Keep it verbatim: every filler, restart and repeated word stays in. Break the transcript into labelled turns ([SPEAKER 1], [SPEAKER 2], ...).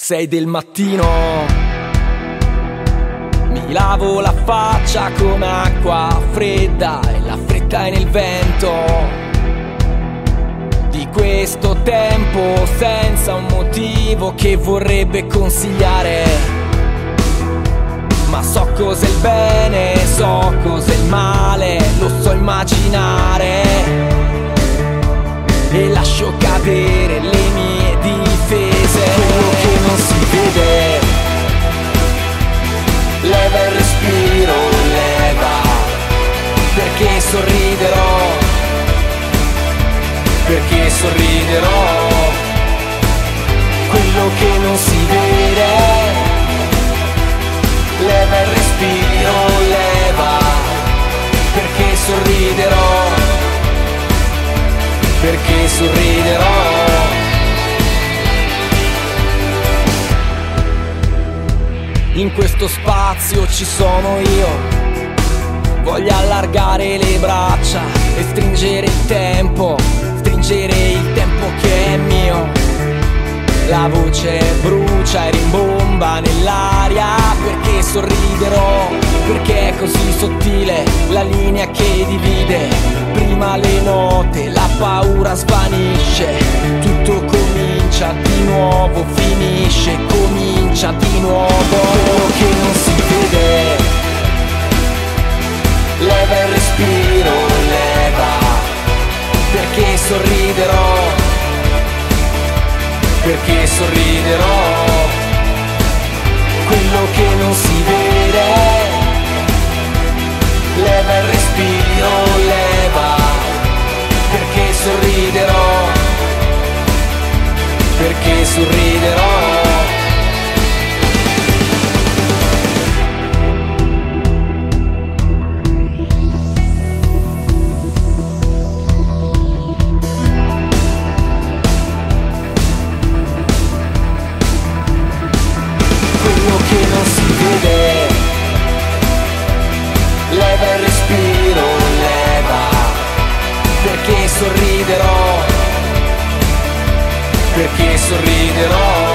[SPEAKER 1] Sei del mattino, mi lavo la faccia come acqua fredda e la fretta è nel vento di questo tempo senza un motivo che vorrebbe consigliare. Ma so cos'è il bene, so cos'è il male, lo so immaginare e lascio cadere le mie difese. Quello che non si vede, leva il respiro, leva, perché sorriderò, perché sorriderò. Quello che non si vede, leva il respiro, leva, perché sorriderò, perché sorriderò. In questo spazio ci sono io, voglio allargare le braccia e stringere il tempo, stringere il tempo che è mio. La voce brucia e rimbomba nell'aria, perché sorriderò, perché è così sottile la linea che divide. Prima le note, la paura svanisce, tutto comincia di nuovo, finisce, comincia di nuovo. Quello che non si vede, leva il respiro, leva, perché sorriderò, perché sorriderò. Quello che non si vede, leva il respiro, leva, perché sorriderò, perché sorriderò. Che non si vede, leva il respiro, leva, perché sorriderò, perché sorriderò.